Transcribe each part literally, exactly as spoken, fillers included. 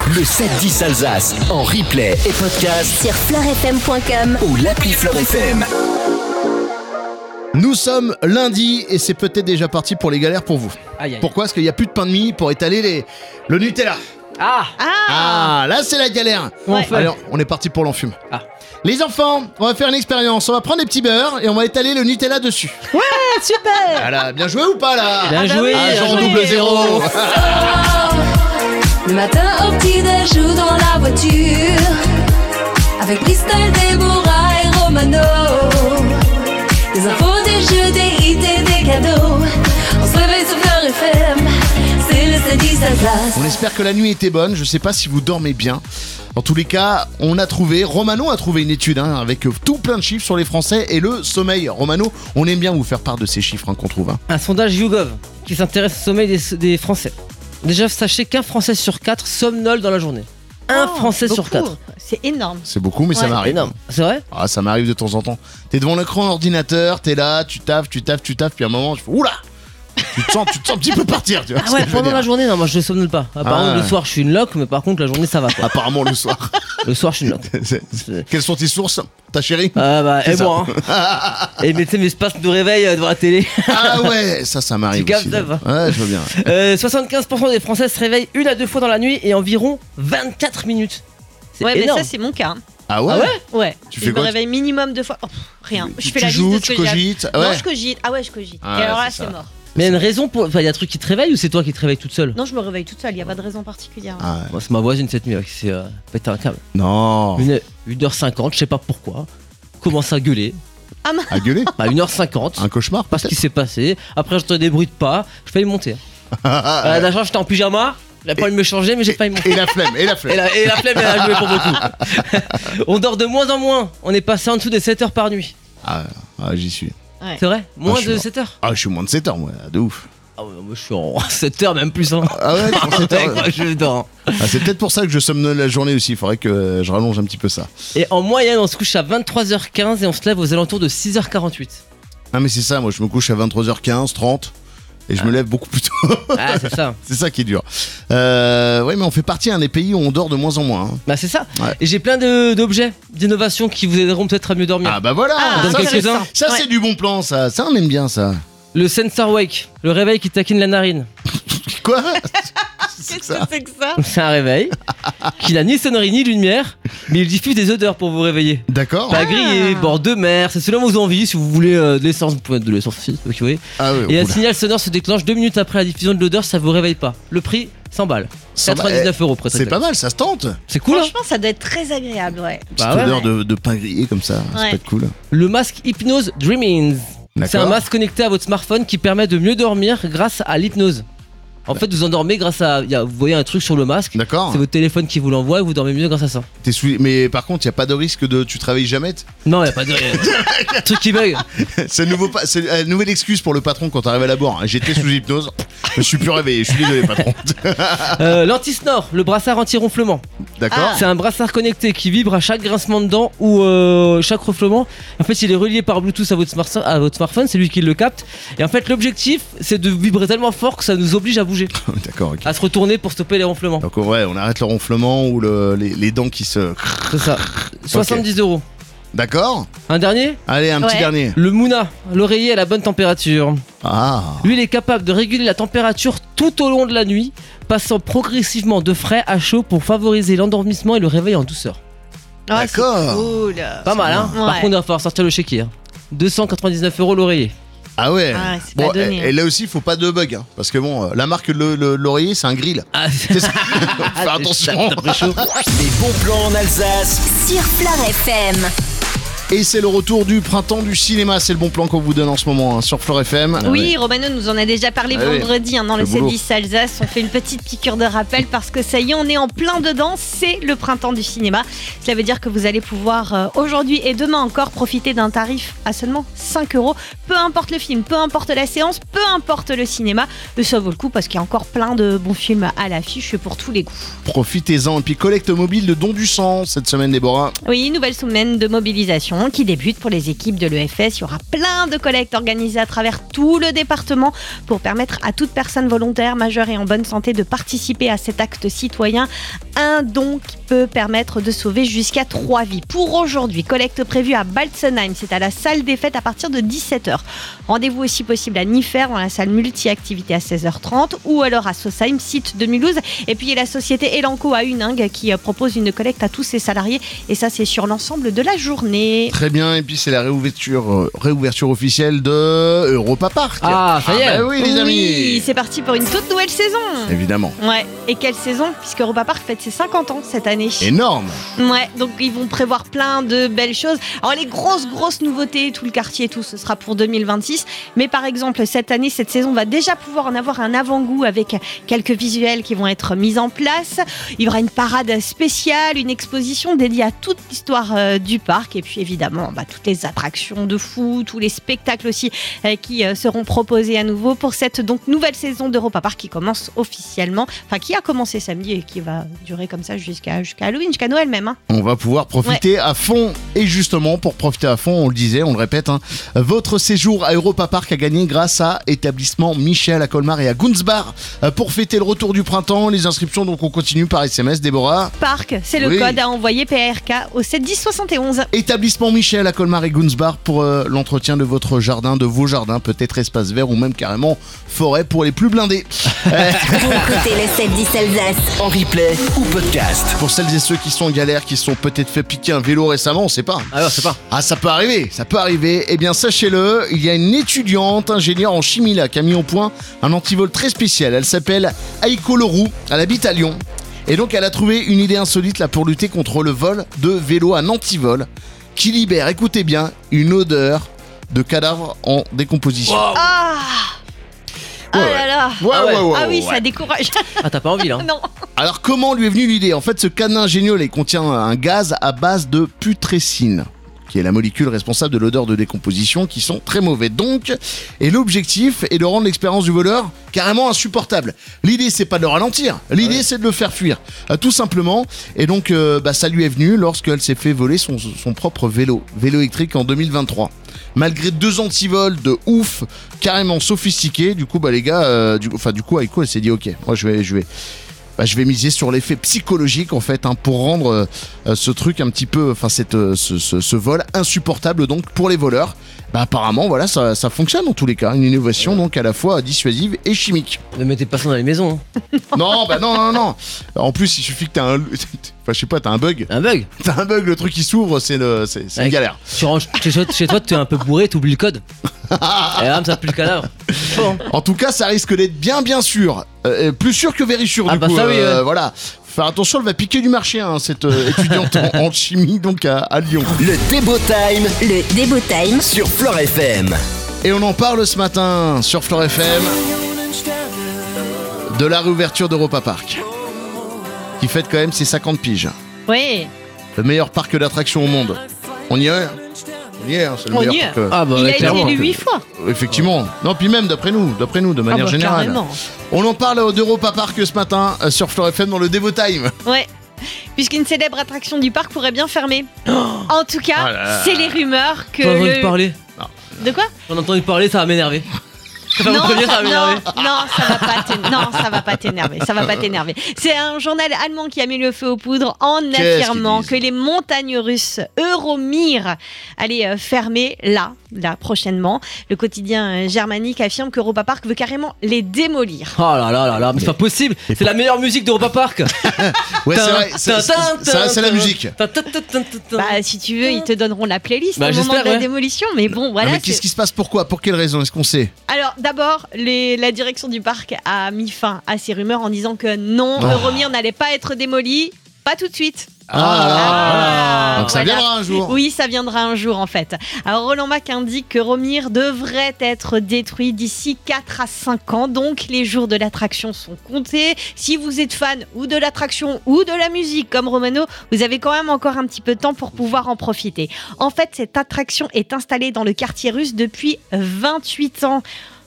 Le sept dix Alsace en replay et podcast sur fleur f m point com ou l'appli Fleur F M. Nous sommes lundi et c'est peut-être déjà parti pour les galères pour vous. Aïe, aïe. Pourquoi ? Parce qu'il n'y a plus de pain de mie pour étaler les... le Nutella. Ah, Ah, là c'est la galère. Comment on fait ? Alors, on est parti pour l'enfume. Ah. Les enfants, on va faire une expérience. On va prendre des petits beurres et on va étaler le Nutella dessus. Ouais, super. Voilà, bien joué ou pas là ? Bien Ah bah joué, oui, Ah, bien genre joué. double zéro. Le matin au petit-déj ou dans la voiture, avec Bristol, Déborah et Romano. Des infos, des jeux, des hits et des cadeaux. On se réveille sur Fleur F M, c'est le sept dix Alsace. On espère que la nuit était bonne. Je sais pas si vous dormez bien. En tous les cas, on a trouvé, Romano a trouvé une étude hein, avec tout plein de chiffres sur les Français et le sommeil. Romano, on aime bien vous faire part de ces chiffres hein, qu'on trouve. Hein. Un sondage YouGov qui s'intéresse au sommeil des, des Français. Déjà, sachez qu'un Français sur quatre somnole dans la journée. Un Oh, Français sur beaucoup. quatre. C'est énorme. C'est beaucoup, mais ça Ouais, m'arrive. Énorme. C'est vrai ? Ah, ça m'arrive de temps en temps. T'es devant l'écran ordinateur, t'es là, tu taffes, tu taffes, tu taffes, puis à un moment, tu fais oula. Tu te sens, tu te sens un petit peu partir, tu vois. Ah ce ouais, que je veux pendant dire. la journée, non, moi je somnole pas. Apparemment, Ah. le soir, je suis une loque, mais par contre, la journée, ça va quoi. Apparemment le soir. Le soir, je suis une loque. C'est- c'est- Quelles sont tes sources, ta chérie ? Ah bah, C'est et ça. moi, hein. Et mettez mes espaces de réveil euh, devant la télé. Ah ouais, ça, ça m'arrive Tu aussi. captes, là. ça Ouais, je veux bien. Euh, soixante-quinze pour cent des Français se réveillent une à deux fois dans la nuit et environ vingt-quatre minutes. C'est Ouais, mais énorme. ça, c'est mon cas. Ah ouais, Ah ouais Ouais. Tu je fais me quoi, tu- réveille minimum deux fois. Oh, pff, rien. Tu- Je fais tu la joues, liste de ce tu que j'ai à- cogites. Ah Non, ouais. je cogite. Ah ouais, je cogite. Ah Et alors ouais, là, c'est c'est ça. mort. Mais il y a une raison pour. Enfin, il y a un truc qui te réveille ou c'est toi qui te réveilles toute seule ? Non, je me réveille toute seule. Il n'y a pas de raison particulière. Ah ouais. Moi, c'est ma voisine cette nuit là, qui s'est euh, pété un câble. Non. Une, une heure cinquante, je sais pas pourquoi. Commence à gueuler. À gueuler. Bah, une heure cinquante. Un cauchemar. Pas ce qui peut-être. s'est passé. Après, j'entends des bruits de pas. Je failli monter. Ah, Euh, ouais. D'accord, j'étais en pyjama. J'ai pas envie de me changer, mais j'ai failli monter. Et la flemme, et la flemme. Et la, et la flemme, elle a joué pour beaucoup. On dort de moins en moins. On est passé en dessous des sept heures par nuit. Ah, ah, j'y suis. Ouais. C'est vrai ? Moins je suis de mort. sept heures. Ah, je suis moins de sept heures, moi, de ouf. Ah ouais, moi je suis en sept heures, même plus. Hein. Ah ouais, pour sept heures, Mec, moi, je dors. Ah, c'est peut-être pour ça que je somnole la journée aussi. Il faudrait que je rallonge un petit peu ça. Et en moyenne, on se couche à vingt-trois heures quinze et on se lève aux alentours de six heures quarante-huit. Ah, mais c'est ça, moi je me couche à vingt-trois heures quinze, trente et je me lève beaucoup plus tôt. Ah, c'est ça. C'est ça qui est dur. Euh, ouais, mais on fait partie d'un des pays où on dort de moins en moins. hein. Bah, c'est ça. Ouais. Et j'ai plein de- d'objets, d'innovations qui vous aideront peut-être à mieux dormir. Ah bah voilà, Ah, Dans ça, c'est, quelques-uns. ça, Ouais. c'est du bon plan, ça. Ça, on aime bien ça. Le Sensor Wake, le réveil qui taquine la narine. Quoi? Qu'est-ce que ça. c'est que ça? C'est un réveil qui n'a ni sonnerie ni lumière, mais il diffuse des odeurs pour vous réveiller. D'accord. Pas grillé, bord de mer, c'est selon vos envies. Si vous voulez euh, de l'essence, vous pouvez mettre de l'essence aussi. ok, oui. Ah ouais, Et un oula. signal sonore se déclenche deux minutes après la diffusion de l'odeur, ça vous réveille pas. Le prix, cent balles. Ça va, quatre-vingt-dix-neuf euros près. C'est pas mal, ça se tente. C'est cool, hein. Franchement, ça doit être très agréable, ouais. Petite Bah ouais, odeur ouais. de, de pain grillé comme ça, ça Ouais. peut être cool. Le masque Hypnose Dreamings. C'est un D'accord. masque connecté à votre smartphone qui permet de mieux dormir grâce à l'hypnose. En fait, vous endormez grâce à. il y a- vous voyez un truc sur le masque. D'accord. C'est votre téléphone qui vous l'envoie et vous dormez mieux grâce à ça. T'es sous- Mais par contre, il n'y a pas de risque de tu travailles jamais. t- Non, y a pas de. truc qui bug. C'est, nouveau pa- c'est une nouvelle excuse pour le patron quand t'arrives à la boire. J'étais sous hypnose, je me suis plus réveillé. Je suis désolé, patron. Euh, L'anti-snore, le brassard anti-ronflement. D'accord. C'est un brassard connecté qui vibre à chaque grincement de dents ou euh, chaque ronflement. En fait, il est relié par Bluetooth à votre, smart- à votre smartphone, c'est lui qui le capte. Et en fait, l'objectif, c'est de vibrer tellement fort que ça nous oblige à bouger, D'accord, ok. à se retourner pour stopper les ronflements. Donc ouais, on arrête le ronflement ou le- les, les dents qui se... C'est ça. soixante-dix euros. D'accord. Un dernier, Allez, un petit Ouais. dernier. le Mouna, l'oreiller à la bonne température. Ah. Lui, il est capable de réguler la température tout au long de la nuit, passant progressivement de frais à chaud pour favoriser l'endormissement et le réveil en douceur. Ah, c'est D'accord. cool. Pas mal, hein. Par Ouais. contre, il va falloir sortir le chéquier. hein. deux cent quatre-vingt-dix-neuf euros l'oreiller. Ah ouais. Ah, c'est Bon, pas donné, et, hein. et là aussi, il faut pas de bug. hein, parce que bon, euh, la marque de le- le- l'oreiller, c'est un grill. Ah, C'est ça. Faut faire attention. T'as pris chaud. Les bons plans en Alsace. Sur Fleur F M. Et c'est le retour du printemps du cinéma. C'est le bon plan qu'on vous donne en ce moment hein, sur Fleur F M. Oui, Romano nous en a déjà parlé Ah ouais. vendredi hein, dans le, Le sept boulot. dix Alsace. On fait une petite piqûre de rappel parce que ça y est, on est en plein dedans. C'est le printemps du cinéma. Cela veut dire que vous allez pouvoir euh, aujourd'hui et demain encore profiter d'un tarif à seulement cinq euros. Peu importe le film, peu importe la séance, peu importe le cinéma. Et ça vaut le coup parce qu'il y a encore plein de bons films à l'affiche pour tous les goûts. Profitez-en. Et puis collecte mobile de dons du sang cette semaine, Déborah. Oui, nouvelle semaine de mobilisation attraction qui débute pour les équipes de l'E F S. Il y aura plein de collectes organisées à travers tout le département pour permettre à toute personne volontaire, majeure et en bonne santé de participer à cet acte citoyen. Un don qui peut permettre de sauver jusqu'à trois vies. Pour aujourd'hui, collecte prévue à Balzenheim, c'est à la salle des fêtes à partir de dix-sept heures. Rendez-vous aussi possible à Niffer dans la salle multi-activité à seize heures trente ou alors à Sosheim, site de Mulhouse. Et puis il y a la société Elanco à Huningue qui propose une collecte à tous ses salariés et ça c'est sur l'ensemble de la journée. Très bien, et puis c'est la réouverture, euh, réouverture officielle de Europa Park. Ah, ça y est. Ah bah oui les amis. Oui, c'est parti pour une toute nouvelle saison. Évidemment. Ouais, et quelle saison puisque Europa Park fête ses cinquante ans cette année. Énorme. Ouais, donc ils vont prévoir plein de belles choses. Alors les grosses grosses nouveautés, tout le quartier et tout, ce sera pour deux mille vingt-six. Mais par exemple, cette année, cette saison va déjà pouvoir en avoir un avant-goût avec quelques visuels qui vont être mis en place. Il y aura une parade spéciale, une exposition dédiée à toute l'histoire euh, du parc. Et puis évidemment, bah, toutes les attractions de fou, tous les spectacles aussi euh, qui euh, seront proposés à nouveau pour cette donc nouvelle saison d'Europa Park qui commence officiellement. Enfin, qui a commencé samedi et qui va durer comme ça jusqu'à, jusqu'à Halloween, jusqu'à Noël même. Hein. On va pouvoir profiter ouais. à fond. Et justement, pour profiter à fond, on le disait, on le répète, hein, votre séjour à Europa Park a gagné grâce à Établissement Michel à Colmar et à Gunzbar. Pour fêter le retour du printemps, les inscriptions, donc on continue par S M S, Déborah. Parc, c'est le oui. code à envoyer P A R K au sept dix soixante et onze. Établissement Michel à Colmar et Gunzbar pour euh, l'entretien de votre jardin, de vos jardins, peut-être espace vert ou même carrément forêt pour les plus blindés. Vous écoutez le sept dix Alsace en replay ou podcast. Pour celles et ceux qui sont en galère, qui se sont peut-être fait piquer un vélo récemment, on sait pas. Alors, c'est pas. Ah, ça peut arriver, ça peut arriver. Eh bien, sachez-le, il y a une étudiante ingénieure en chimie là qui a mis au point un antivol très spécial. Elle s'appelle Aiko Leroux, elle habite à Lyon. Et donc, elle a trouvé une idée insolite là pour lutter contre le vol de vélo, un antivol qui libère, écoutez bien, une odeur de cadavre en décomposition. Wow. Ah Ouais, ah là là ouais, ah, ouais, ouais, ah oui, ouais. ça décourage. Ah, t'as pas envie là? Non. Alors, comment lui est venue l'idée? En fait, ce cadenas ingénieux là, il contient un gaz à base de putrescine, qui est la molécule responsable de l'odeur de décomposition, qui sont très mauvais. Donc, et l'objectif est de rendre l'expérience du voleur carrément insupportable. L'idée, c'est pas de le ralentir, l'idée, ouais. c'est de le faire fuir, euh, tout simplement. Et donc, euh, bah, ça lui est venu lorsqu'elle s'est fait voler son, son propre vélo, vélo électrique en deux mille vingt-trois. Malgré deux antivols de ouf, carrément sophistiqués, du coup, bah les gars, euh, du, enfin du coup, Aiko, elle s'est dit, ok, moi je vais, je vais. Bah, je vais miser sur l'effet psychologique en fait hein, pour rendre euh, ce truc un petit peu, enfin cette, euh, ce, ce, ce vol insupportable donc pour les voleurs. Bah, apparemment voilà ça, ça fonctionne dans tous les cas, une innovation donc à la fois dissuasive et chimique. Ne mettez pas ça dans les maisons. Hein. Non bah non non non. En plus il suffit que t'as un, enfin je sais pas, t'as un bug. Un bug. T'as un bug, le truc qui s'ouvre, c'est le, c'est, c'est une galère. Tu ranges chez toi, chez toi, tu es un peu bourré, t'oublies le code. Et là, ça pue le cadavre. Bon. En tout cas, ça risque d'être bien, bien sûr. Euh, plus sûr que very sûr, ah du bah coup. Ça, oui, euh, ouais. Voilà. Faut faire attention, elle va piquer du marché, hein, cette euh, étudiante en, en chimie, donc à, à Lyon. Le Débo Time. Le Débo Time. Sur Flore F M. Et on en parle ce matin sur Flore F M de la réouverture d'Europa Park, qui fête quand même ses cinquante piges. Oui. Le meilleur parc d'attractions au monde. On y est? On y est, hein, c'est le On meilleur y est. parc. euh, Ah bah Il ouais, a été clairement. élu huit fois. Effectivement. Non, puis même d'après nous, d'après nous, de manière ah bah, générale. Carrément. On en parle d'Europa Park ce matin euh, sur Flore F M dans le Débo Time. Ouais. Puisqu'une célèbre attraction du parc pourrait bien fermer. Oh en tout cas, oh là là. c'est les rumeurs que. J'en ai entendu le... parler. De quoi? J'en ai entendu parler, ça va m'énerver. Ça va non, me prévenir, ça va m'énerver. non, non, ça va pas t'énerver. Non, ça va pas t'énerver. Ça va pas t'énerver. C'est un journal allemand qui a mis le feu aux poudres en Qu'est-ce affirmant qu'ils que les montagnes russes Euromir allaient euh, fermer là, là prochainement. Le quotidien euh, germanique affirme que Europa Park veut carrément les démolir. Oh là là là là, mais c'est pas possible. C'est la meilleure musique d'Europa Park. Ouais, c'est vrai. C'est, c'est, c'est, c'est la musique. Bah, si tu veux, ils te donneront la playlist Bah, au moment de la ouais. démolition. Mais bon, voilà. Ah, mais c'est... qu'est-ce qui se passe? Pourquoi? Pour quelle raison? Est-ce qu'on sait? Alors, d'abord, les, la direction du parc a mis fin à ces rumeurs en disant que non, Oh. Euromir n'allait pas être démoli, pas tout de suite. Ah, Ah, donc ça voilà. viendra un jour. Oui, ça viendra un jour en fait. Alors Roland Mac indique que Euromir devrait être détruit d'ici quatre à cinq ans, donc les jours de l'attraction sont comptés. Si vous êtes fan ou de l'attraction ou de la musique comme Romano, vous avez quand même encore un petit peu de temps pour pouvoir en profiter. En fait, cette attraction est installée dans le quartier russe depuis vingt-huit ans.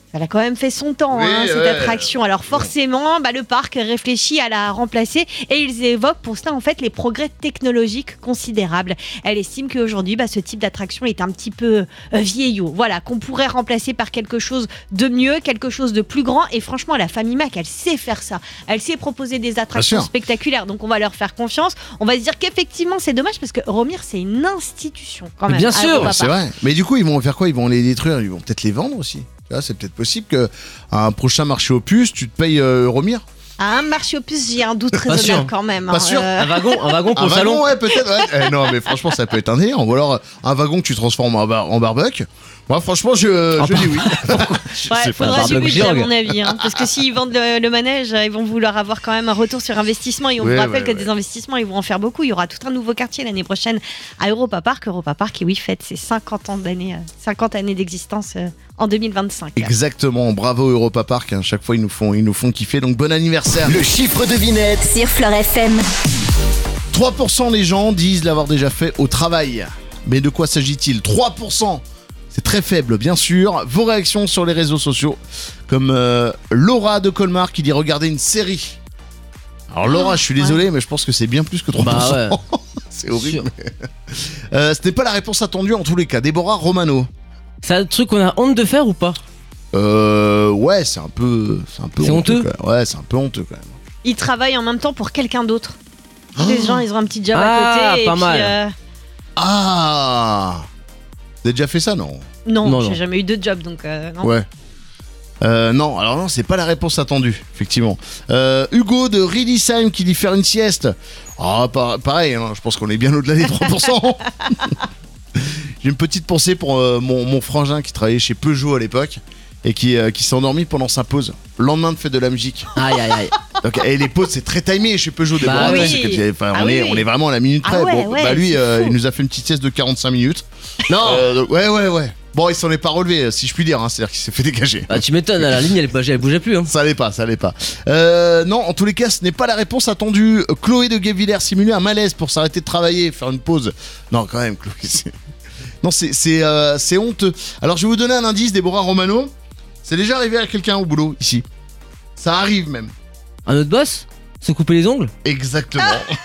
Elle a quand même fait son temps, Oui, hein, cette ouais. attraction. Alors forcément, bah, le parc réfléchit à la remplacer et ils évoquent pour cela en fait les progrès technologiques considérables. Elle estime qu'aujourd'hui, bah, ce type d'attraction est un petit peu euh, vieillot. Voilà, qu'on pourrait remplacer par quelque chose de mieux, quelque chose de plus grand. Et franchement, la famille Mac, elle sait faire ça. Elle sait proposer des attractions sûr. spectaculaires. Donc on va leur faire confiance. On va se dire qu'effectivement, c'est dommage parce que Euromir, c'est une institution quand Mais même. bien à sûr, Europa C'est Park. vrai. Mais du coup, ils vont faire quoi? Ils vont les détruire. Ils vont peut-être les vendre aussi. Tu vois, c'est peut-être possible qu'à un prochain marché aux puces, tu te payes euh, Euromir. À un marché aux puces, j'ai un doute sûr. raisonnable quand même. Pas hein. sûr. Euh, Un wagon, un wagon pour Un le salon. wagon, ouais, peut-être. Ouais. Eh, non, mais franchement, ça peut être un délire. Ou alors un wagon que tu transformes en, bar- en barbecue. Moi, franchement, je, Ah, je dis oui. Je Ouais, sais pas. faudra du barbecue budget à Georg. mon avis, hein, parce que s'ils vendent le, le manège, ils vont vouloir avoir quand même un retour sur investissement. Et on Ouais, vous rappelle ouais, que ouais. des investissements, ils vont en faire beaucoup. Il y aura tout un nouveau quartier l'année prochaine à Europa Park. Europa Park, qui oui, fête ses cinquante ans d'année, euh, cinquante années d'existence euh, en deux mille vingt-cinq. Exactement. Bravo Europa Park. Hein. Chaque fois, ils nous font, ils nous font kiffer. Donc, bon anniversaire. Le chiffre devinette. Euh, Sur Fleure F M. trois pour cent des gens disent l'avoir déjà fait au travail. Mais de quoi s'agit-il? trois pour cent. C'est très faible, bien sûr. Vos réactions sur les réseaux sociaux, comme euh, Laura de Colmar qui dit regarder une série. Alors Laura, je suis désolé, mais je pense que c'est bien plus que trois pour cent. Bah ouais. C'est horrible. Euh, C'était pas la réponse attendue en tous les cas. Déborah Romano. C'est un truc qu'on a honte de faire ou pas? Euh, ouais, c'est un peu, c'est un peu C'est honteux quand même. Ouais, c'est un peu honteux quand même. Ils travaillent en même temps pour quelqu'un d'autre. Les gens, ils ont un petit job Ah, à côté. et pas puis, mal. euh, Ah, vous avez déjà fait ça, non? Non, Non, j'ai non. jamais eu de job, donc euh, non. Ouais. Euh, non, alors non, c'est pas la réponse attendue, effectivement. Euh, Hugo de Riedisheim qui dit faire une sieste. Ah, pa- pareil, hein, je pense qu'on est bien au-delà des trois pour cent. J'ai une petite pensée pour euh, mon, mon frangin qui travaillait chez Peugeot à l'époque et qui, euh, qui s'est endormi pendant sa pause. Le lendemain de fête de la musique. Aïe aïe aïe. Donc, et les pauses, c'est très timé chez Peugeot. Bah Déborah, oui. c'est que- enfin, Ah on, oui, est, oui. on est vraiment à la minute Ah près. ouais, Bon, ouais, bah lui, c'est euh, fou. il nous a fait une petite sieste de quarante-cinq minutes. Non. Euh, donc, ouais, ouais, ouais. Bon, il s'en est pas relevé, si je puis dire. Hein, c'est-à-dire qu'il s'est fait dégager. Bah tu m'étonnes, la ligne elle, elle bougeait plus. Hein. Ça allait pas, ça allait pas. Euh, non, en tous les cas, ce n'est pas la réponse attendue. Chloé de Guebwiller simulait un malaise pour s'arrêter de travailler, faire une pause. Non, quand même, Chloé. c'est- Non, c'est c'est euh, c'est honteux. Alors, je vais vous donner un indice, Déborah Romano. C'est déjà arrivé à quelqu'un au boulot ici. Ça arrive même. Un autre boss? Se couper les ongles? Exactement.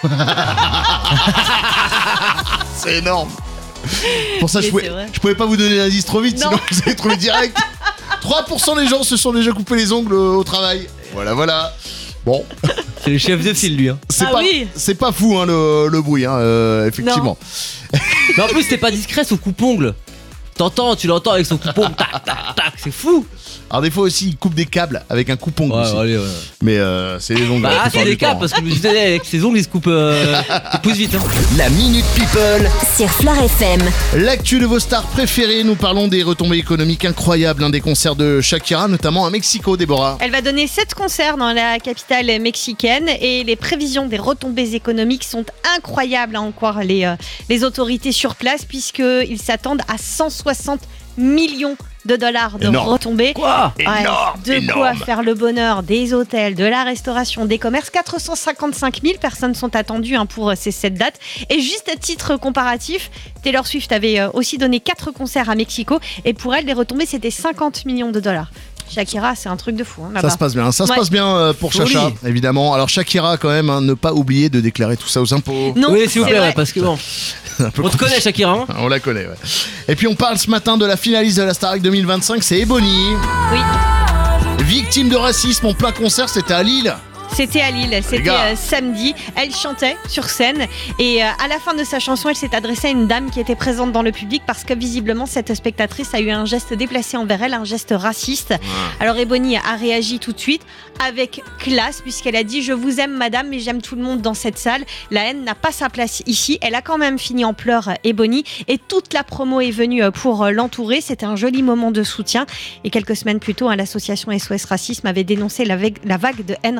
C'est énorme. Pour ça, je Mais pouvais, c'est vrai. je pouvais pas vous donner l'indice trop vite, Non. sinon vous allez trouver direct. trois pour cent des gens se sont déjà coupés les ongles au travail. Voilà, voilà. Bon, C'est le chef de file lui. Hein. c'est Ah pas, oui. c'est pas fou hein, le, le bruit, hein, euh, effectivement. Mais en plus c'était pas discret son coupe-ongle. T'entends, tu l'entends avec son coupe-ongle. Tac tac tac, c'est fou. Alors des fois aussi, il coupe des câbles avec un coupe-ongle aussi. allez, ouais. Mais euh, c'est les ongles. la Bah plupart c'est du des cas temps, parce que je me disais avec ses ongles il se coupe, euh, il pousse vite. Hein. La Minute People. Sur Fleure F M. L'actu de vos stars préférées, nous parlons des retombées économiques incroyables, hein, des concerts de Shakira, notamment à Mexico, Déborah. Elle va donner sept concerts dans la capitale mexicaine et les prévisions des retombées économiques sont incroyables à en croire les, euh, les autorités sur place puisqu'ils s'attendent à cent soixante millions de dollars de Énorme. retombées. Quoi? Ouais, Énorme, de énorme. quoi faire le bonheur des hôtels, de la restauration, des commerces. quatre cent cinquante-cinq mille personnes sont attendues hein, pour euh, ces sept dates. Et juste à titre comparatif, Taylor Swift avait euh, aussi donné quatre concerts à Mexico et pour elle, les retombées, c'était cinquante millions de dollars. Shakira, c'est un truc de fou hein, Ça là-bas. se passe bien, ça se Ouais. passe bien euh, pour Folie. Chacha, évidemment. Alors Shakira, quand même, hein, ne pas oublier de déclarer tout ça aux impôts. Non, Oui s'il vous c'est plaît vrai. ouais, parce que bon. Un peu On te connaît Shakira hein. On la connaît, ouais. Et puis on parle ce matin de la finaliste de la Starac deux mille vingt-cinq, c'est Ebony. Oui. Victime de racisme en plein concert, c'était à Lille. C'était à Lille, c'était gars. euh, samedi. Elle chantait sur scène et euh, à la fin de sa chanson, elle s'est adressée à une dame qui était présente dans le public parce que visiblement cette spectatrice a eu un geste déplacé envers elle, un geste raciste. Alors Ebony a réagi tout de suite avec classe puisqu'elle a dit « Je vous aime madame, mais j'aime tout le monde dans cette salle. La haine n'a pas sa place ici. » Elle a quand même fini en pleurs, euh, Ebony, et toute la promo est venue euh, pour euh, l'entourer. C'était un joli moment de soutien. Et quelques semaines plus tôt, hein, l'association S O S Racisme avait dénoncé la vague, la vague de haine raciste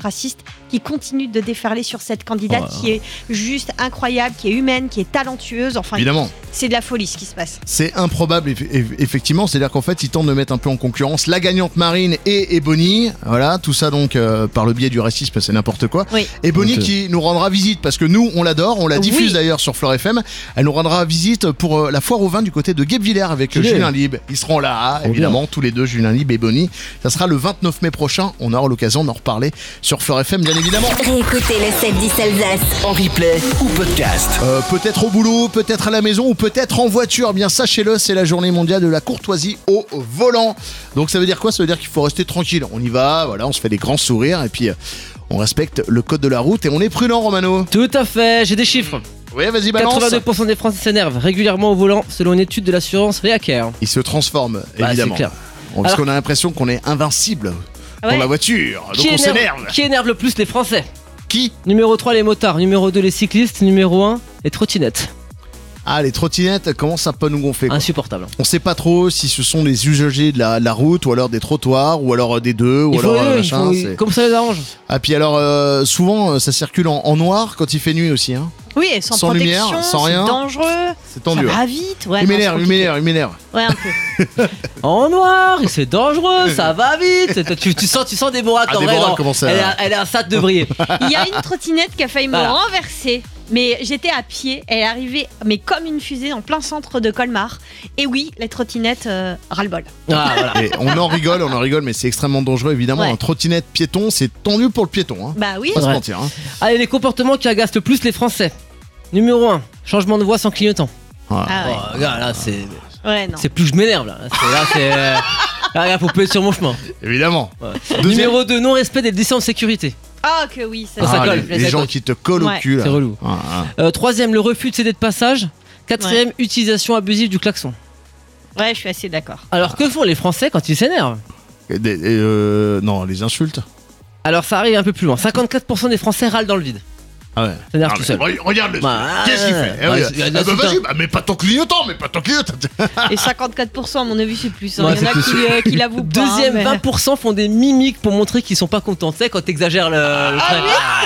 qui continue de déferler sur cette candidate Oh. qui est juste incroyable, qui est humaine, qui est talentueuse. Enfin, Évidemment. c'est de la folie ce qui se passe. C'est improbable, eff- eff- effectivement. C'est-à-dire qu'en fait, ils tentent de mettre un peu en concurrence la gagnante Marine et Ebony. Voilà, tout ça donc euh, par le biais du racisme, c'est n'importe quoi. Oui. Ebony Ok. qui nous rendra visite parce que nous, on l'adore, on la diffuse Oui. d'ailleurs sur Fleur F M. Elle nous rendra visite pour euh, la foire au vin du côté de Guebwiller avec euh, Stylé. Julien Libre. Ils seront là, Trop évidemment, tous les deux, Julien Libre et Ebony. Ça sera le vingt-neuf mai prochain. On aura l'occasion d'en reparler sur Fleur F M, bien évidemment. Réécoutez le sept dix Alsace en replay ou podcast. Euh, peut-être au boulot, peut-être à la maison ou peut-être en voiture. Bien sachez-le, c'est la journée mondiale de la courtoisie au volant. Donc ça veut dire quoi? Ça veut dire qu'il faut rester tranquille. On y va, voilà, on se fait des grands sourires et puis euh, on respecte le code de la route et on est prudent, Romano. Tout à fait, j'ai des chiffres. Oui, vas-y, balance. quatre-vingt-deux pour cent des Français s'énervent régulièrement au volant, selon une étude de l'assurance Reacare. Il se transforme, Bah, évidemment. c'est clair. Bon, parce Alors- qu'on a l'impression qu'on est invincible pour Ouais. la voiture. Donc Qui on énerve, s'énerve. qui énerve le plus les Français? Qui? Numéro trois, les motards. Numéro deux, les cyclistes. Numéro un, les trottinettes. Ah, les trottinettes commencent à pas nous gonfler, quoi. Insupportable. On sait pas trop si ce sont des usagers de la, de la route ou alors des trottoirs ou alors euh, des deux ou Il faut, alors euh, il machin. faut- c'est- comme ça les arrange. Ah, puis alors euh, souvent euh, ça circule en, en noir quand il fait nuit aussi, hein. Oui, et sans, Sans protection, lumière, sans c'est rien. dangereux. C'est tendu. Ça hein. va vite. Ouais, Il non, m'énerve, c'est il compliqué. m'énerve, il m'énerve. Ouais, un peu. En noir, et c'est dangereux, ça va vite. Tu, tu sens, tu sens Déborah Ah, quand Déborah même. commence à- Elle, est- elle est un sac de briller. Il y a une trottinette qui a failli me Voilà. renverser. Mais j'étais à pied, elle est arrivée mais comme une fusée en plein centre de Colmar. Et oui, les trottinettes, euh, ras-le-bol. Ah, voilà. Et on en rigole, on en rigole, mais c'est extrêmement dangereux évidemment. Ouais. Un trottinette piéton, c'est tendu pour le piéton, hein. Bah oui. Pas se Ouais. mentir, hein. Allez, les comportements qui agacent le plus les Français. Numéro un, changement de voix sans clignotant. Ouais. Ah ouais. Oh, gars, là, c'est. Ouais, non. C'est plus que je m'énerve là. C'est- Là, c'est. euh, Là, là, faut pas être sur mon chemin. Évidemment. Ouais. Deuxième- Numéro deux, non-respect des distances de sécurité. Ah que oui, ça, Ah, ça Ah, colle, les, ça les gens colle. qui te collent Ouais. au cul. là. C'est relou. Ah, ah. Euh, troisième, le refus de céder de passage. Quatrième, utilisation abusive du klaxon. Ouais, je suis assez d'accord. Alors que font les Français quand ils s'énervent? Et des- et, euh, non, les insultes. Alors ça arrive un peu plus loin. cinquante-quatre pour cent des Français râlent dans le vide. Ah ouais. S'énerve Ah, tout mais seul. re- Regarde le. Bah, Qu'est-ce qu'il fait Eh bah, oui. il y a de la Ah bah soutien. vas-y, bah, mais pas ton clignotant, mais pas ton clignotant. Et cinquantaquante pour cent à mon avis c'est plus. hein. Ouais, Il y en a c'est qui, plus. euh, qui l'avouent pas. Deuxième, mais- vingt pour cent font des mimiques pour montrer qu'ils sont pas contents. Tu sais, quand t'exagères le, le trait.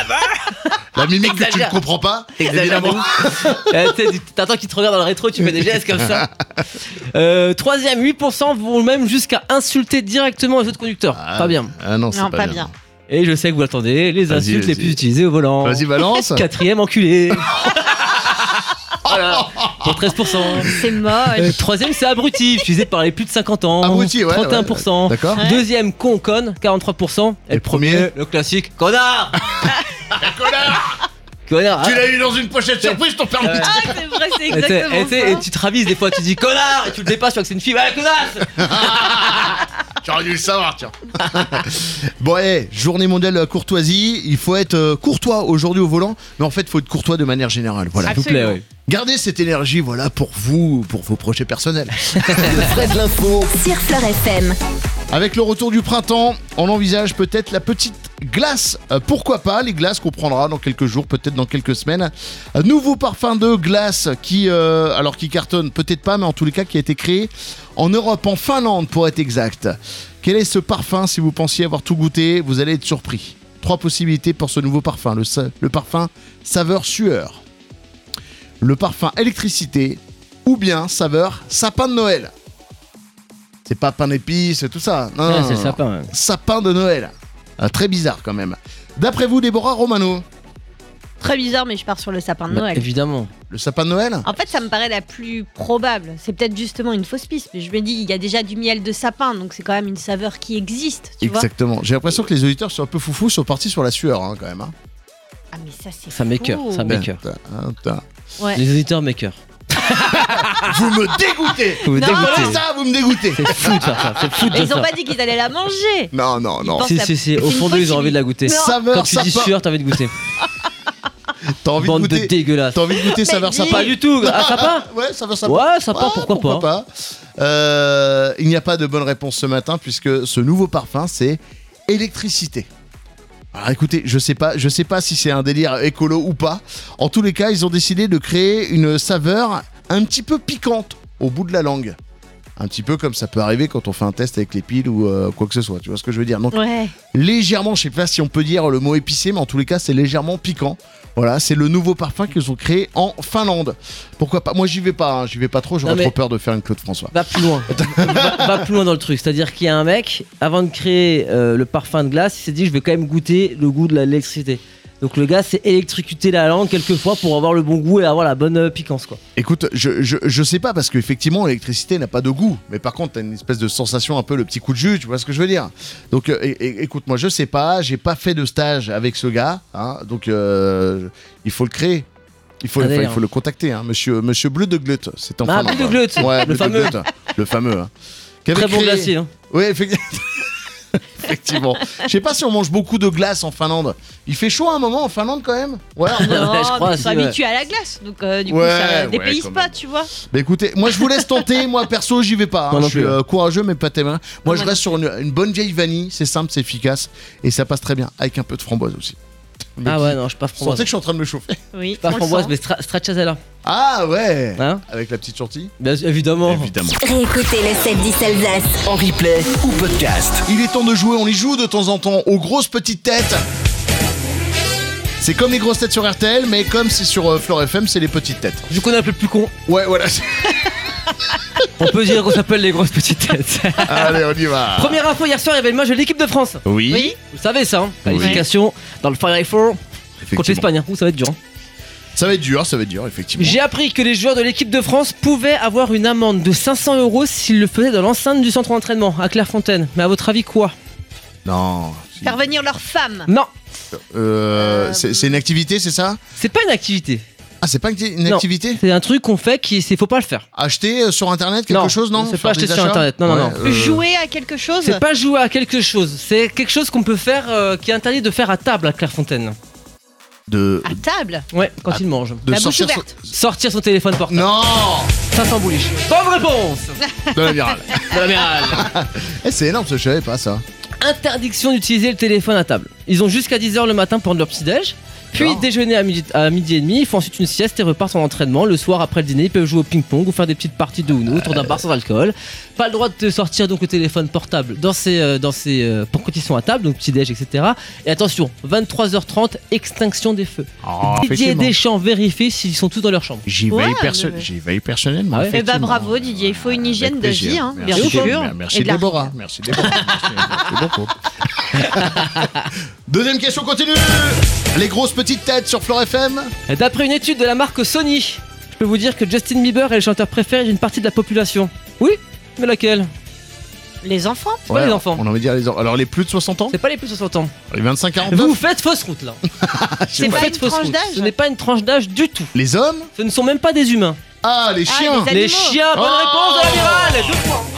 La mimique que tu ne Exagère. comprends pas, T'exagères évidemment. Euh, tu sais, T'attends qu'ils te regardent dans le rétro, tu fais des gestes comme ça. Euh, troisième, huit pour cent vont même jusqu'à insulter directement les autres conducteurs. Ah, pas bien. Ah non, c'est Non, pas, pas bien. bien. Et je sais que vous l'attendez, les Vas-y, insultes les vas-y. plus utilisées au volant. Vas-y, balance. Quatrième, enculé. Voilà, pour treize pour cent. C'est moche. Euh, troisième, c'est abruti, utilisé par les plus de cinquante ans. Abruti, ouais, trente et un pour cent. ouais, d'accord. Ouais. Deuxième, con, conne, quarante-trois pour cent. Et, Et le premier, premier le classique, connard. Connard, Connard. tu l'as eu dans une pochette surprise, ton permis. Ouais. Ah c'est vrai, c'est Et, t'es- exactement et t'es- ça. et tu te ravises des fois, tu dis connard et tu le dépasses, tu vois que c'est une fille, ouais, connasse. J'aurais dû le savoir, tiens. Bon, hey, journée mondiale de la courtoisie. Il faut être euh, courtois aujourd'hui au volant, mais en fait, il faut être courtois de manière générale. Voilà. S'il vous plaît, Absolument. oui. Gardez cette énergie, voilà, pour vous, pour vos projets personnels. Le frais de l'info. Sur Fleur F M. Avec le retour du printemps, on envisage peut-être la petite glace. Euh, pourquoi pas les glaces qu'on prendra dans quelques jours, peut-être dans quelques semaines. Un nouveau parfum de glace qui, euh, alors qui cartonne peut-être pas, mais en tous les cas qui a été créé en Europe, en Finlande pour être exact. Quel est ce parfum? Si vous pensiez avoir tout goûté, vous allez être surpris. Trois possibilités pour ce nouveau parfum. Le, sa- le parfum saveur sueur, le parfum électricité ou bien saveur sapin de Noël. C'est pas pain d'épices, tout ça. Non, Ouais, non, c'est le non. sapin. ouais. Sapin de Noël. Ah, très bizarre quand même. D'après vous, Déborah Romano, Très bizarre, mais je pars sur le sapin de Bah, Noël. évidemment. le sapin de Noël? En fait, ça me paraît la plus probable. C'est peut-être justement une fausse piste, mais je me dis, il y a déjà du miel de sapin, donc c'est quand même une saveur qui existe, tu vois. Exactement. J'ai l'impression que les auditeurs sont un peu foufous, sont partis sur la sueur hein, quand même. hein. Ah, mais ça, c'est Ça m'écoeure, fou. ça m'écoeure. Putain, putain. Ouais. Les auditeurs makers. Vous me dégoûtez. Vous me Non. Voilà dégoûtez. ça, vous me dégoûtez. C'est fou de faire ça. C'est fou de Et ils dire ont ça. pas dit qu'ils allaient la manger. Non, non, non. Ils pensent Si, la- si, si. c'est Au une fond d'eux, ils ont envie de la goûter. Non. Saveur Quand tu dis sapin. sueur, t'as envie de goûter. T'as envie de Bande de goûter. dégueulasses. T'as envie de goûter saveur dis- sapin? Pas du tout. Ah, sapin. Ouais, saveur sapin. Ouais, sapin, Ouais, pourquoi, pas. Euh, il n'y a pas de bonne réponse ce matin puisque ce nouveau parfum c'est électricité. Alors écoutez, je sais pas, je sais pas si c'est un délire écolo ou pas. En tous les cas, ils ont décidé de créer une saveur un petit peu piquante au bout de la langue. Un petit peu comme ça peut arriver quand on fait un test avec les piles ou euh, quoi que ce soit. Tu vois ce que je veux dire? Donc, Ouais. légèrement, je sais pas si on peut dire le mot épicé, mais en tous les cas, c'est légèrement piquant. Voilà, c'est le nouveau parfum qu'ils ont créé en Finlande. Pourquoi pas? Moi, j'y vais pas, hein, j'y vais pas trop, j'aurais Non, mais- trop peur de faire une Claude François. Va plus loin. va, va plus loin dans le truc. C'est-à-dire qu'il y a un mec, avant de créer euh, le parfum de glace, il s'est dit je vais quand même goûter le goût de l'électricité. Donc le gars s'est électrocuté la langue quelques fois pour avoir le bon goût et avoir la bonne euh, piquance quoi. Écoute, je, je, je sais pas parce qu'effectivement l'électricité n'a pas de goût, mais par contre t'as une espèce de sensation un peu le petit coup de jus, tu vois ce que je veux dire. Donc euh, é- é- écoute, moi je sais pas, j'ai pas fait de stage avec ce gars, hein, donc euh, il faut le créer. Il faut, Ah, il faut, il d'ailleurs. faut le contacter, hein, monsieur, monsieur Bleu de Glut, c'est en Ah, Finlande, Bleu de hein. Glut, Ouais, le Bleu de fameux. Glut, le fameux. Hein. Qui avait Très bon créé- glacier. Hein. Oui, effectivement. Effectivement. Je sais pas si on mange beaucoup de glace en Finlande. Il fait chaud à un moment en Finlande quand même. Ouais. on- Non, je crois mais ils aussi, sont ouais. habitués à la glace, donc euh, du Ouais, coup ça ouais, dépayse quand pas, même. tu vois. Bah écoutez, moi je vous laisse tenter. Moi perso, j'y vais pas. hein. Moi non Je suis plus, euh, courageux, mais pas tellement. Moi, Non, je moi reste sur une, une bonne vieille vanille. C'est simple, c'est efficace et ça passe très bien avec un peu de framboise aussi. Mais Ah ouais non je suis pas Vous sentez framboise. que je suis en train de me chauffer? Oui. Pas on le framboise sent. mais stra- stracciatella. Ah ouais. Hein Avec la petite sortie. Bien évidemment. Évidemment. Réécoutez le sept dix Alsace en replay ou podcast. Il est temps de jouer. On y joue de temps en temps aux grosses petites têtes. C'est comme les grosses têtes sur R T L, mais comme c'est sur euh, Flore F M, c'est les petites têtes. Du coup on appelle plus con. Ouais, voilà. On peut dire qu'on s'appelle les grosses petites têtes. Allez, on y va. Première info hier soir il y avait le match de l'équipe de France. Oui. Oui. Vous savez ça hein Oui. Qualification dans le Final Four contre Effectivement. l'Espagne. hein. Ouh, ça va être dur. hein. Ça va être dur, ça va être dur, effectivement. J'ai appris que les joueurs de l'équipe de France pouvaient avoir une amende de cinq cents euros s'ils le faisaient dans l'enceinte du centre d'entraînement à Clairefontaine. Mais à votre avis quoi? Non. si. Faire venir leurs femmes. Non, Euh, c'est c'est une activité, c'est ça? c'est pas une activité. Ah, c'est pas une une Non. activité? C'est un truc qu'on fait qui c'est faut pas le faire. Acheter euh, sur internet quelque Non, chose, non? c'est Faire pas acheter des sur achats Internet, non, non, non. euh, Jouer à quelque chose. C'est pas jouer à quelque chose, c'est quelque chose qu'on peut faire euh, qui est interdit de faire à table à Clairefontaine. De, À table. Ouais, quand Ah. ils mangent. de La bouche sortir ouverte. Sortir son téléphone portable. Non. cinq cents bouliches. Bonne réponse De l'amiral. de l'amiral. Eh, c'est énorme, ça, je savais pas ça. Interdiction d'utiliser le téléphone à table. Ils ont jusqu'à dix heures le matin pour leur petit-déj. Puis D'accord. déjeuner à midi, à midi et demi, ils font ensuite une sieste et repartent en entraînement. Le soir après le dîner, ils peuvent jouer au ping-pong ou faire des petites parties de Uno autour d'un bar sans alcool. Pas le droit de sortir donc le téléphone portable dans ces, euh, dans ces, euh, pour quand ils sont à table, donc petit-déj, et cetera. Et attention, vingt-trois heures trente, extinction des feux. Oh, Didier effectivement. Deschamps vérifie s'ils sont tous dans leur chambre. J'y Ouais, veille, perso- mais- j'y veille personnellement. Ah ouais. Eh bah effectivement. bravo Didier, il faut une hygiène Avec de plaisir. vie, hein, bien Merci, sûr. Merci Et de la Déborah. rigueur. Merci Déborah. Merci, merci beaucoup. Deuxième question continue. Les grosses petites têtes sur Flore F M. D'après une étude de la marque Sony, je peux vous dire que Justin Bieber est le chanteur préféré d'une partie de la population. Oui, mais laquelle? Les enfants. C'est pas les enfants. On a envie de dire les enfants. Alors les plus de soixante ans? C'est pas les plus de soixante ans. Les vingt-cinq à Vous quarante-neuf? faites fausse route là. C'est Vous pas faites une fausse tranche route. d'âge. Ce n'est pas une tranche d'âge du tout. Les hommes? Ce ne sont même pas des humains. Ah, les Ah, chiens. les Les animaux. chiens, bonne Oh réponse de l'amiral. Deux fois.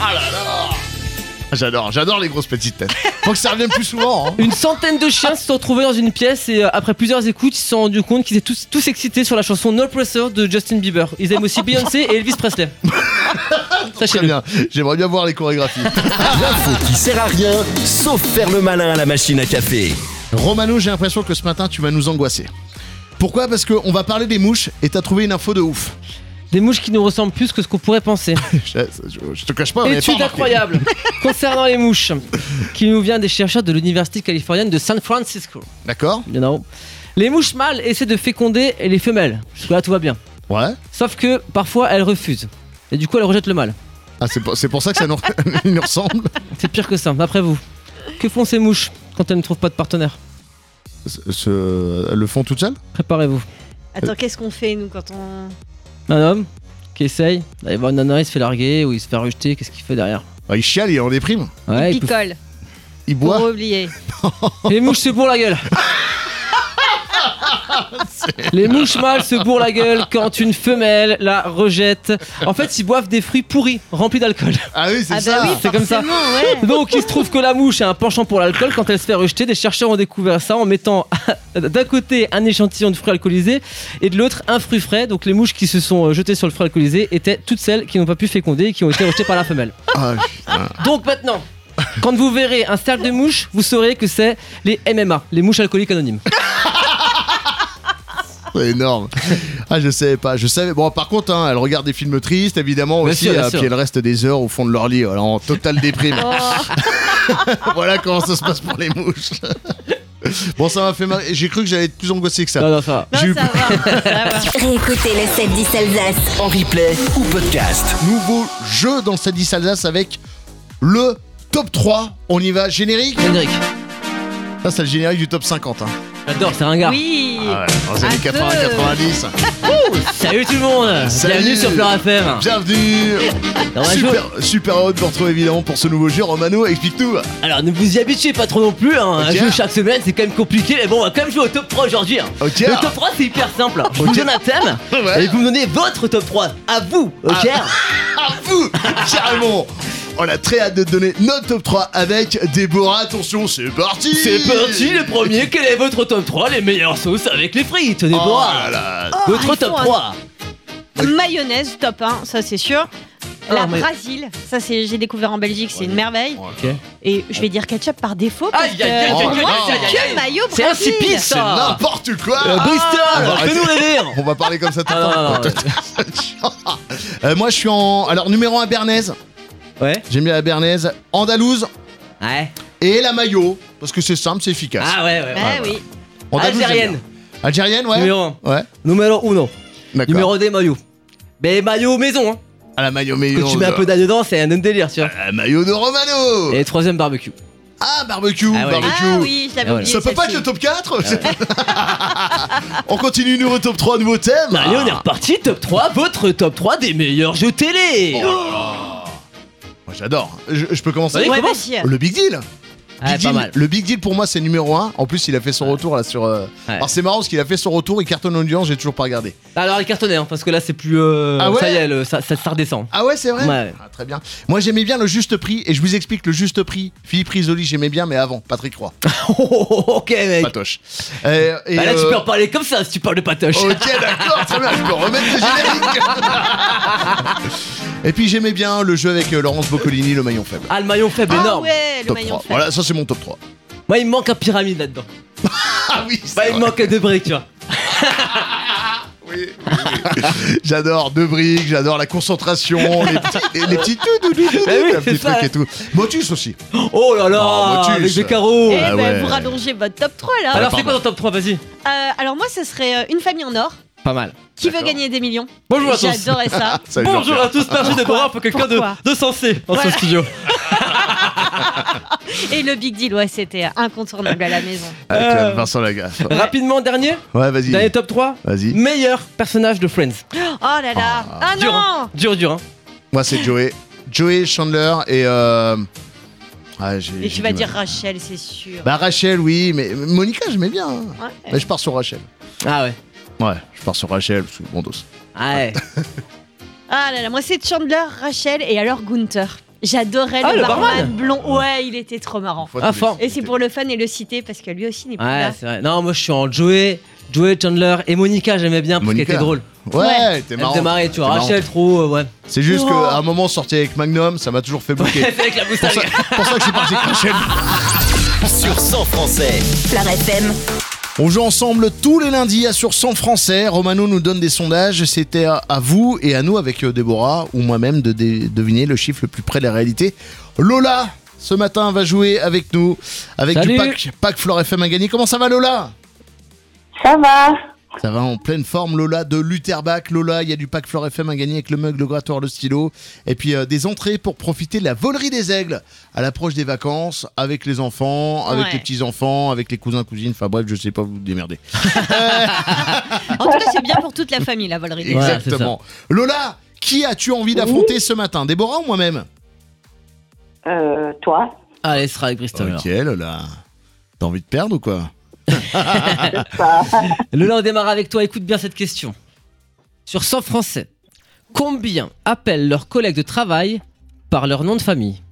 J'adore, j'adore les grosses petites têtes. Faut que ça revienne plus souvent. Hein. Une centaine de chiens se sont retrouvés dans une pièce et euh, après plusieurs écoutes, ils se sont rendus compte qu'ils étaient tous, tous excités sur la chanson No Pressure de Justin Bieber. Ils aiment aussi Beyoncé et Elvis Presley. Très Sachez-le. bien. J'aimerais bien voir les chorégraphies. L'info qui sert à rien, sauf faire le malin à la machine à café. Romano, j'ai l'impression que ce matin, tu vas nous angoisser. Pourquoi? Parce qu'on va parler des mouches et t'as trouvé une info de ouf. Des mouches qui nous ressemblent plus que ce qu'on pourrait penser. Je, je- je te cache pas, on avait pas Étude remarqué. incroyable concernant les mouches qui nous vient des chercheurs de l'université californienne de San Francisco. D'accord? You know. Les mouches mâles essaient de féconder les femelles. Jusque-là, tout va bien. Ouais. Sauf que parfois, elles refusent. Et du coup, elles rejettent le mâle. Ah, c'est pour, c'est pour ça que ça nous, il nous ressemble. C'est pire que ça. Après vous, que font ces mouches quand elles ne trouvent pas de partenaire? Ce- ce- elles le font toutes seules? Préparez-vous. Attends, qu'est-ce qu'on fait nous quand on. Un homme qui essaye d'aller voir une nana, il se fait larguer ou il se fait rejeter, qu'est-ce qu'il fait derrière? Bah, il chiale, il est en déprime. Ouais, il peut- Picole. Il Pour boit. oublier. Les mouches se bourrent la gueule. Les mouches mâles se bourrent la gueule quand une femelle la rejette. En fait, ils boivent des fruits pourris, remplis d'alcool. Ah oui, c'est Ah ça. bah oui, c'est comme ça. forcément, ouais. Donc, il se trouve que la mouche a un penchant pour l'alcool. Quand elle se fait rejeter, des chercheurs ont découvert ça en mettant d'un côté un échantillon de fruits alcoolisés et de l'autre un fruit frais. Donc, les mouches qui se sont jetées sur le fruit alcoolisé étaient toutes celles qui n'ont pas pu féconder et qui ont été rejetées par la femelle. Ah, putain. Donc, maintenant, quand vous verrez un cercle de mouches, vous saurez que c'est les M M A, les mouches alcooliques anonymes. C'est énorme. Ah, je savais pas. Je savais. Bon, par contre, hein, elle regarde des films tristes, évidemment Bien aussi. sûr, bien euh, sûr. puis elle reste des heures au fond de leur lit, voilà, en totale déprime. Oh. Voilà comment ça se passe pour les mouches. Bon, ça m'a fait marrer. J'ai cru que j'allais être plus angoissé que ça. Non, non, ça va. Non, J'ai eu ça va, ça va. Réécoutez le sept dix Alsace en replay ou podcast. Nouveau jeu dans le sept dix Alsace avec le top trois. On y va, générique. Générique. Ça, c'est le générique du top cinquante. Hein. J'adore, c'est un gars. Oui. Ah ouais, dans les années Un quatre-vingts peu. quatre-vingt-dix. Salut tout le monde. Salut. Bienvenue sur Fleur F M. Bienvenue. Dans la journée. Super, super heureux de vous retrouver évidemment pour ce nouveau jeu. Romano, explique-tout. Alors ne vous y habituez pas trop non plus, hein. Un Ok. jeu chaque semaine c'est quand même compliqué, mais bon on va quand même jouer au top trois aujourd'hui. Hein. Ok. Le top trois c'est hyper simple. Je vous Ok. donne un thème Ouais. et vous me donnez votre top trois à vous, ok? À vous, carrément. On a très hâte de te donner notre top trois avec Déborah. Attention, c'est parti. C'est parti le premier, quel est votre top trois? Les meilleures sauces avec les frites, Oh Déborah. là là. Oh, Votre il top faut un- trois. Mayonnaise, top un, ça c'est sûr. La Ah, mais- Brasil, ça c'est j'ai découvert en Belgique, c'est une merveille. Ok. Et je vais dire ketchup par défaut parce Aïe, aïe, aïe, que aïe, pour aïe, moi aïe, c'est aïe, que aïe. mayo C'est Brasil. insipide, C'est ça. n'importe quoi. Euh, Bristol, arrêtez. fais-nous rêver. On va parler comme ça tout le Ah, non, temps. non, non, Euh, moi, je suis en. Alors, numéro un, Bernaise. Ouais. J'aime bien la Bernaise. Andalouse. Ouais. Et la mayo. Parce que c'est simple, c'est efficace. Ah ouais, ouais. Ah ouais. oui. Andalouse, j'aime Algérienne. bien. Algérienne, ouais. Numéro un. Ouais. Numéro uno. D'accord. Numéro deux, maillot. Mais maillot maison, hein. Ah, la mayo Quand mayo. tu mets un peu d'ail dedans, c'est un autre délire, tu vois. La mayo de Romano. Et troisième barbecue. Ah, barbecue. Ah ouais. Barbecue. Ah oui, je l'avais Ah ouais. oublié. Ça peut pas être celle-ci. le top quatre. On continue, nouveau top trois, nouveau thème. Allez, on est reparti, top trois, votre top trois des meilleurs jeux télé. Oh là là. Moi, j'adore. Je, je peux commencer. Vas-y, Ouais, commence. vas-y. Le Big Deal. Ah, Big pas Deal. mal. Le Big Deal pour moi c'est numéro un. En plus il a fait son retour là sur. euh, Ouais. Alors c'est marrant parce qu'il a fait son retour, il cartonne en audience, j'ai toujours pas regardé. Alors, il cartonnait, hein, parce que là, c'est plus. euh, Ah ouais ça y est, le- ça, ça, ça redescend. Ah ouais c'est vrai. Ouais. Ah, très bien. Moi j'aimais bien le juste prix et je vous explique le juste prix. Philippe Risoli j'aimais bien mais avant Patrick Roy. Oh, oh, oh, ok, mec. Patoche. Euh, et, Bah là, tu euh, peux en parler comme ça si tu parles de patoche. Ok d'accord très bien je peux remettre le générique. Et puis j'aimais bien le jeu avec euh, Laurence Boccolini le maillon faible. Ah, le maillon faible, Ah énorme. ouais, le Top maillon trois. faible. Voilà ça c'est mon top trois. Moi, il me manque un pyramide là-dedans. Ah oui c'est Bah, il me vrai. manque deux briques, tu vois. Oui, oui, oui. J'adore deux briques, j'adore la concentration, les petits, les, les petits tout, tout, tout, tout, Bah oui, les c'est petits ça. trucs et tout. Motus aussi. Oh là là, Oh, Motus. avec des carreaux. Eh Ah ben, ouais. vous rallongez votre top trois là. Alors, pas c'est quoi mal. ton top trois, vas-y. Euh, alors moi, ce serait euh, Une famille en or. Pas mal. Qui veut D'accord. gagner des millions? Bonjour à tous. J'adorais ça. Salut, Bonjour Jean-Pierre. à tous, merci Déborah pour quelqu'un de, Pourquoi de sensé dans Voilà. ce studio. Et le Big Deal, ouais, c'était incontournable à la maison. Avec Euh. euh, Vincent Lagaffe. Rapidement, dernier. Ouais, vas-y. Dernier top trois. Vas-y. Meilleur personnage de Friends. Oh là là. Ah Dur, non. hein. Dur, dur, hein. Moi, c'est Joey. Joey, Chandler et. Euh... Ah, j'ai- Et j'ai tu vas du dire mal. Rachel, c'est sûr. Bah, Rachel, oui, mais Monica, j'aimais bien. hein. Ouais. Mais je pars sur Rachel. Ah ouais. Ouais, je pars sur Rachel, parce que bon dos. Ah ouais. Ah là là, moi c'est Chandler, Rachel et alors Gunther. J'adorais Ah, le, le barman, barman. blond. Ouais, il était trop marrant. Ah, fort. Et c'est pour le fun et le citer parce que lui aussi n'est plus Ouais, là. c'est vrai. Non, moi je suis en Joey, Joey, Chandler et Monica, j'aimais bien parce qu'elle Monica. était drôle. Ouais, Ouais. t'es Elle marrant. faisait marrer, tu vois. T'es Rachel, trop, euh, ouais. C'est juste Oh. qu'à un moment, sorti avec Magnum, ça m'a toujours fait bouquer. C'est avec la pour, moustache. ça, pour ça que je suis parti avec Rachel. Sur cent français. Fleur F M. On joue ensemble tous les lundis à Sur cent français. Romano nous donne des sondages. C'était à, à vous et à nous avec euh, Déborah ou moi-même de dé- deviner le chiffre le plus près de la réalité. Lola, ce matin, va jouer avec nous avec Salut. du pack, pack Fleur F M à gagner. Comment ça va, Lola? Ça va. Ça va en pleine forme, Lola de Lutherbach. Lola, il y a du pack Fleur F M à gagner avec le mug, le grattoir, le stylo. Et puis euh, des entrées pour profiter de la volerie des aigles à l'approche des vacances, avec les enfants, avec Ouais. les petits-enfants, avec les cousins, cousines. Enfin bref, je sais pas, vous vous démerdez. En tout cas, c'est bien pour toute la famille, la volerie. Ouais, c'est Exactement. Lola, qui as-tu envie d'affronter ce matin? Déborah ou moi-même? Euh, toi, Allez, ce sera avec Bristol. Ok, Lola. T'as envie de perdre ou quoi? ça. Lola, on démarre avec toi. Écoute bien cette question. Sur cent français, combien appellent leurs collègues de travail par leur nom de famille?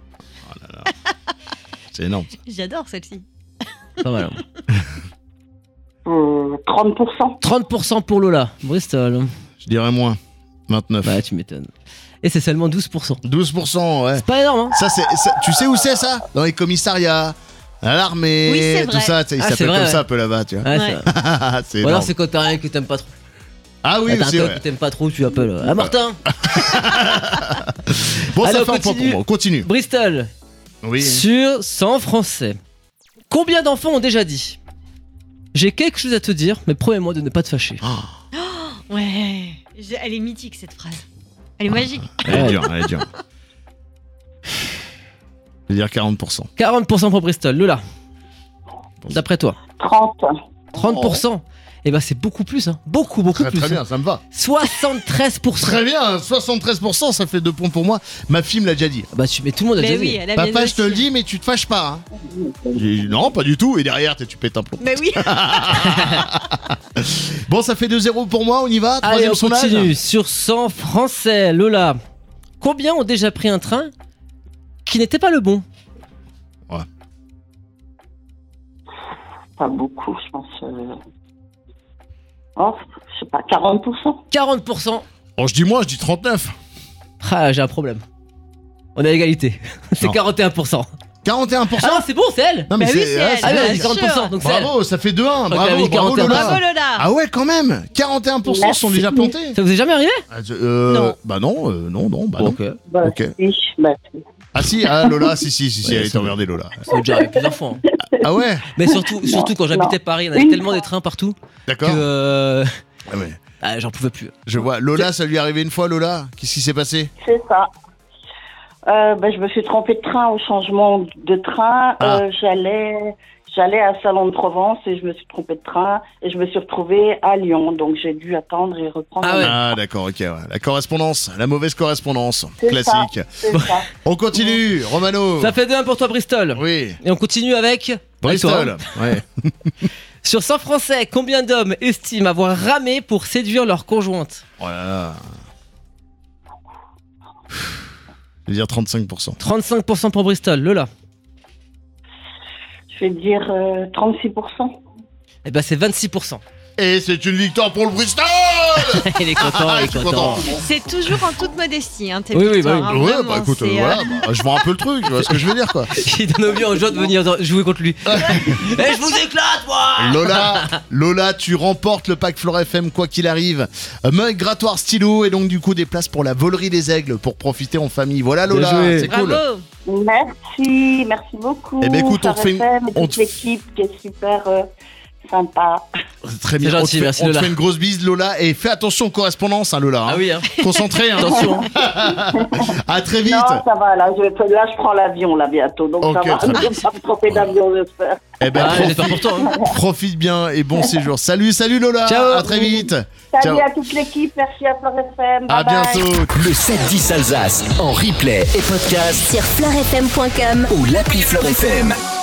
C'est énorme. J'adore celle-ci. Pas mal. hein. Hum, trente pour cent. trente pour cent pour Lola. Bristol. Je dirais moins. vingt-neuf. Ouais, tu m'étonnes. Et c'est seulement douze pour cent. douze pour cent, ouais. C'est pas énorme, hein? Ça, c'est, ça- tu sais où c'est ça? Dans les commissariats, À l'armée, Oui, c'est tout vrai. ça, tu sais, il Ah, c'est s'appelle vrai, comme ouais. ça un peu là-bas, tu vois. Ouais, Ouais. c'est vrai. c'est Ou alors énorme. c'est quand t'as rien que t'aimes pas trop. Ah oui, T'as un c'est pote vrai. que t'aimes pas trop, tu appelles. Ah Martin. Bon, Allez, ça on fait un point continue. pour moi. Continue. Bristol. Oui. Sur cent français. Combien d'enfants ont déjà dit j'ai quelque chose à te dire, mais promets-moi de ne pas te fâcher. Ouais. J'ai- Elle est mythique cette phrase. Elle est magique. Elle est dure, elle est dure. Je vais dire quarante pour cent. quarante pour cent pour Bristol. Lola. D'après toi. trente. trente pour cent. Eh ben c'est beaucoup plus, hein. Beaucoup, beaucoup Très, plus. très hein. bien, ça me va. soixante-treize pour cent. Très bien, soixante-treize pour cent, ça fait deux points pour moi. Ma fille me l'a déjà dit. Bah, tu, mais tout le monde a Mais déjà oui, dit. elle a bien Papa, dit je te le aussi. dis, mais tu te fâches pas. Hein. J'ai dit, non, pas du tout. Et derrière, t'es- tu pètes un plomb. Mais oui. Bon, ça fait deux zéro pour moi, on y va. Allez, Troisième on sondage. continue. Sur cent français, Lola. Combien ont déjà pris un train qui n'était pas le bon? Pas beaucoup, je pense. euh, Oh, je sais pas, quarante pour cent. quarante pour cent. Oh, je dis moi, je dis trente-neuf. Ah, j'ai un problème. On est à égalité. C'est Non. quarante et un pour cent. quarante et un pour cent. Ah non, c'est bon, c'est elle. Non, mais Bah oui, c'est. c'est ah, elle. c'est Ah oui, bien. elle a dit quarante pour cent, donc c'est elle. Bravo, ça fait deux un. Ok, elle a Bravo, dit bravo, quarante et un pour cent. Lola. Bravo Lola. Ah ouais, quand même. quarante et un pour cent sont Merci. déjà plantés. Ça vous est jamais arrivé? Ah, je- euh, Non. Bah non, euh, non, non, bah non. Ok. Bah, Ok. si, bah, si. Ah si, ah Lola, si, si, si, si, Ouais, elle est ça- emmerdée, Lola. Ça m'est déjà arrivé plusieurs fois. hein. Ah ouais, Mais surtout, surtout quand j'habitais Non. Paris, il y en avait Une tellement fois. des trains partout que d'accord. euh, Ah ouais. ah, j'en pouvais plus. Je vois. Lola, ça lui est arrivé une fois, Lola. Qu'est-ce qui s'est passé? C'est ça. Euh, bah, je me suis trompée de train au changement de train. Ah. Euh, j'allais, j'allais à Salon de Provence et je me suis trompée de train et je me suis retrouvée à Lyon. Donc j'ai dû attendre et reprendre. Ah mon ouais. train. Ah d'accord, ok. Ouais. La correspondance, la mauvaise correspondance. C'est Classique. C'est ça. On continue, Romano. Ça fait deux un pour toi, Bristol. Oui. Et on continue avec Bristol. Ouais. Sur cent français, combien d'hommes estiment avoir ramé pour séduire leur conjointe? Oh là là. Je vais dire trente-cinq pour cent. trente-cinq pour cent pour Bristol. Lola. Je vais dire euh, trente-six pour cent. Eh ben c'est vingt-six pour cent. Et c'est une victoire pour le Bristol. Il est content, il est Je suis content. content. C'est toujours en toute modestie, hein, tes Oui, oui, victoires, bah hein, Ouais, vraiment, bah écoute, euh, c'est, euh, voilà, bah, je vends un peu le truc, tu vois ce que je veux dire quoi. Il donne envie en joie de venir jouer contre lui. Eh, je vous éclate, moi. Lola, Lola, tu remportes le pack Flore F M quoi qu'il arrive. Un mug grattoir stylo et donc du coup des places pour la volerie des aigles pour profiter en famille. Voilà Bien Lola, joué. c'est cool. Bravo. Merci, merci beaucoup. Eh ben, écoute, on te fait une- Flore F M et on toute te- l'équipe qui est super euh, sympa. Très bien, C'est on te gentil, fait, merci, on te Lola. fait une grosse bise Lola et fais attention aux correspondances hein, Lola. hein. Ah oui, hein. Concentré, hein. Attention. À très vite. Non, ça va, là je, là, je prends l'avion là bientôt. Donc Ok, ça va, très je bien. vais pas me tromper d'avion, j'espère. Eh ben, Ah, profite, j'espère pour toi. hein. profite bien et bon séjour. Salut, salut Lola. Ciao. À très vite. Salut Ciao. à toute l'équipe, merci à Flore F M. À bye bye. bientôt. Le sept dix Alsace en replay et podcast Sur florefm point com ou l'appli Flore F M.